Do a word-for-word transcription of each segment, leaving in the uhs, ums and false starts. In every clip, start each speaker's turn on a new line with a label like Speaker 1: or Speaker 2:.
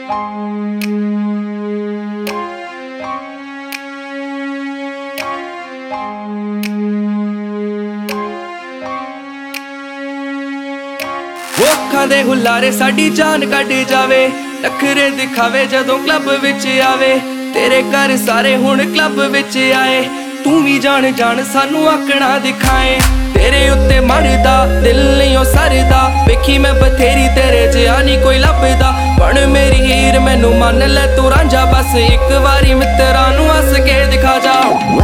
Speaker 1: ਅੱਖਾਂ ਦੇ ਹੁਲਾਰੇ ਸਾਡੀ ਜਾਨ ਕੱਢ ਜਾਵੇ, ਨਖਰੇ ਦਿਖਾਵੇ ਜਦੋਂ ਕਲੱਬ ਵਿੱਚ ਆਵੇ। ਤੇਰੇ ਘਰ ਸਾਰੇ ਹੁਣ ਕਲੱਬ ਵਿੱਚ ਆਏ, ਤੂੰ ਵੀ ਜਾਣ ਜਾਣ ਸਾਨੂੰ ਆਕਣਾ ਦਿਖਾਏ। ਤੇਰੇ ਉੱਤੇ ਮਰਦਾ ਦਿਲ ਨਹੀਂ ਉਹ ਸਰਦਾ, ਵੇਖੀ ਮੈਂ ਬਥੇਰੀ ਤੇਰੇ ਜਿਹਾ ਨਹੀਂ ਕੋਈ ਲੱਭਦਾ। ਬਣ ਮੇਰੀ ਹੀਰ ਮੈਨੂੰ ਮੰਨ ਲੈ ਤੂੰ ਰਾਂਝਾ, ਬਸ ਇੱਕ ਵਾਰੀ ਮਿੱਤਰਾਂ ਨੂੰ ਹੱਸ ਕੇ ਦਿਖਾ ਜਾ।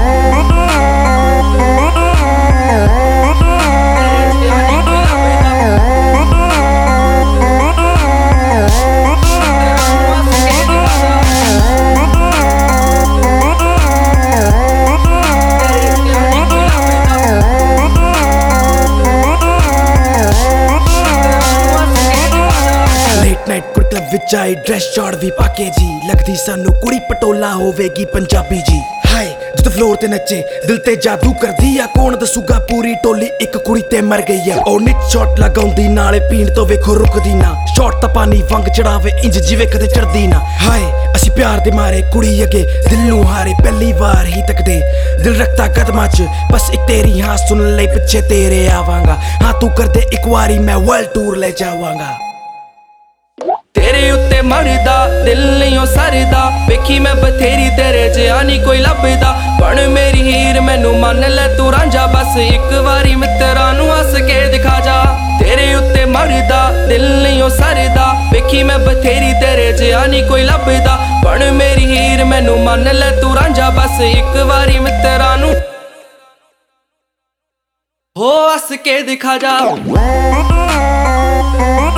Speaker 2: ਨਾਈਟ ਕੁੜੀ ਕਲੱਬ ਵਿੱਚ ਆਈ ਡਰੈਸ ਸ਼ਾਰਟ ਵੀ ਪਾਕੇ ਜੀ, ਲੱਗਦੀ ਸਾਨੂੰ ਕੁੜੀ ਪਟੋਲਾ ਹੋਵੇਗੀ ਪੰਜਾਬੀ ਜੀ। ਹਾਏ ਜਦੋਂ ਫਲੋਰ ਤੇ ਨੱਚੇ ਦਿਲ ਤੇ ਜਾਦੂ ਕਰਦੀ ਆ, ਕੌਣ ਦੱਸੂਗਾ ਪੂਰੀ ਟੋਲੀ ਇੱਕ ਕੁੜੀ ਤੇ ਮਰ ਗਈ ਆ। ਉਹ ਨਿੱਚ ਸ਼ਾਟ ਲਗਾਉਂਦੀ ਨਾਲੇ ਪੀਣ ਤੋਂ ਵੇਖੋ ਰੁਕਦੀ ਨਾ, ਸ਼ਾਟ ਤਾਂ ਪਾਣੀ ਵਾਂਗ ਚੜਾਵੇ ਇੰਜ ਜਿਵੇਂ ਕਦੇ ਚੜਦੀ ਨਾ। ਹਾਏ ਅਸੀਂ ਪਿਆਰ ਦੇ ਮਾਰੇ ਕੁੜੀ ਅੱਗੇ ਦਿਲ ਨੂੰ ਹਾਰੇ, ਪਹਿਲੀ ਵਾਰ ਹੀ ਤੱਕਦੇ ਦਿਲ ਰੱਖਤਾ ਕਦਮਾਂ ਚ, ਬਸ ਇੱਕ ਤੇਰੀ ਹਾਂ ਸੁਣ ਲਈ ਪਿੱਛੇ ਤੇਰੇ ਆਵਾਂਗਾ। ਹਾਂ ਤੂੰ ਕਰਦੇ ਇੱਕ ਵਾਰੀ ਮੈਂ ਵਰਲਡ ਟੂਰ ਲੈ ਜਾਵਾਂਗਾ।
Speaker 1: ਤੇਰੇ ਉੱਤੇ ਮਰਦਾ ਦਿਲ ਨਹੀਂ ਉਹ ਸਰਦਾ, ਵੇਖੀ ਮੈਂ ਬਥੇਰੀ ਤੇਰੇ ਜਿਹਾ ਨਹੀਂ ਕੋਈ ਲੱਭਦਾ। ਬਣ ਮੇਰੀ ਹੀਰ ਮੈਨੂੰ ਮੰਨ ਲੈ ਤੂੰ ਰਾਂਝਾ, ਬਸ ਇੱਕ ਵਾਰੀ ਮਿੱਤਰਾਂ ਨੂੰ ਹੱਸ ਕੇ ਦਿਖਾ ਜਾ। ਤੇਰੇ ਉੱਤੇ ਮਰਦਾ ਦਿਲ ਨਹੀਂ ਉਹ ਸਰਦਾ, ਵੇਖੀ ਮੈਂ ਬਥੇਰੀ ਤੇਰੇ ਜਿਹਾ ਨਹੀਂ ਕੋਈ ਲੱਭਦਾ। ਬਣ ਮੇਰੀ ਹੀਰ ਮੈਨੂੰ ਮੰਨ ਲੈ ਤੂੰ ਰਾਂਝਾ, ਬਸ ਇੱਕ ਵਾਰੀ ਮਿੱਤਰਾਂ ਨੂੰ ਹੋ ਹੱਸ ਕੇ ਦਿਖਾ ਜਾ।